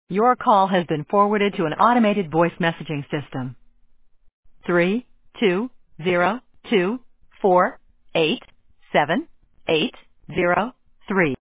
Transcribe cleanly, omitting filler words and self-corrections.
Your call has been forwarded to an automated voice messaging system. 32024878803